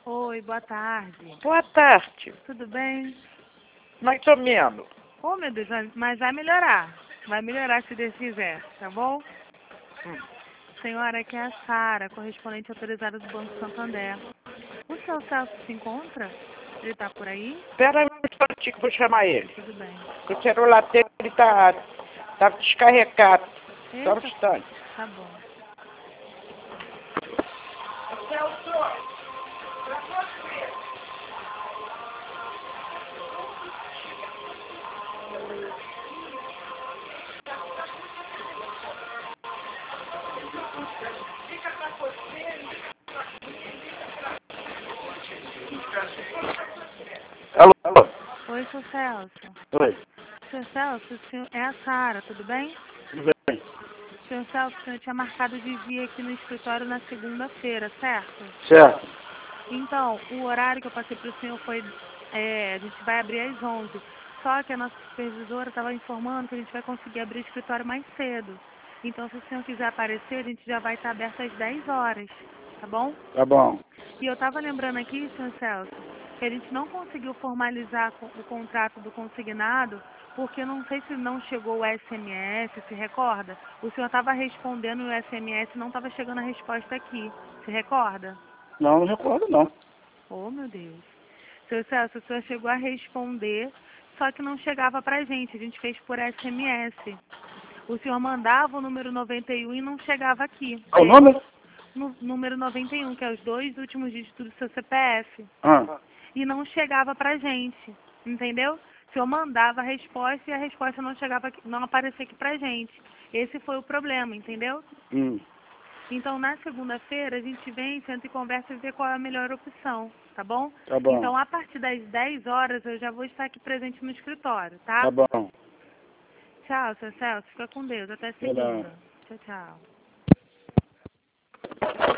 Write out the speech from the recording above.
Oi, boa tarde. Boa tarde. Tudo bem? Mais ou menos. Oh, meu Deus, mas vai melhorar. Vai melhorar se Deus quiser, tá bom? Senhora, aqui é a Sara, correspondente autorizada do Banco Santander. O seu Celso se encontra? Ele tá por aí? Espera aí um instantinho que eu vou chamar ele. Tudo bem. O celular dele tá descarregado. Só um Eita, instante. tá bom. Alô? Oi, seu Celso. Oi. Seu Celso, o senhor é a Sara, tudo bem? Tudo bem? Seu Celso, o senhor tinha marcado de vir aqui no escritório na segunda-feira, certo? Certo. Então, o horário que eu passei para o senhor foi, a gente vai abrir às 11. Só que a nossa supervisora estava informando que a gente vai conseguir abrir o escritório mais cedo. Então, se o senhor quiser aparecer, a gente já vai estar aberto às 10 horas, tá bom? Tá bom. E eu estava lembrando aqui, senhor Celso, que a gente não conseguiu formalizar o contrato do consignado, porque não sei se não chegou o SMS, se recorda? O senhor estava respondendo o SMS e não estava chegando a resposta aqui. Se recorda? Não recordo não. Oh, meu Deus. Seu Celso, o senhor chegou a responder, só que não chegava pra gente. A gente fez por SMS. O senhor mandava o número 91 e não chegava aqui. Qual o nome? No número 91, que é os dois últimos dígitos do seu CPF. Ah. E não chegava pra gente. Entendeu? O senhor mandava a resposta e a resposta não chegava aqui, não aparecia aqui pra gente. Esse foi o problema, entendeu? Então, na segunda-feira, a gente vem, senta e conversa e vê qual é a melhor opção, tá bom? Tá bom. Então, a partir das 10 horas, eu já vou estar aqui presente no escritório, tá? Tá bom. Tchau, seu Celso. Fica com Deus. Até Tá bom. segunda. Tchau, tchau.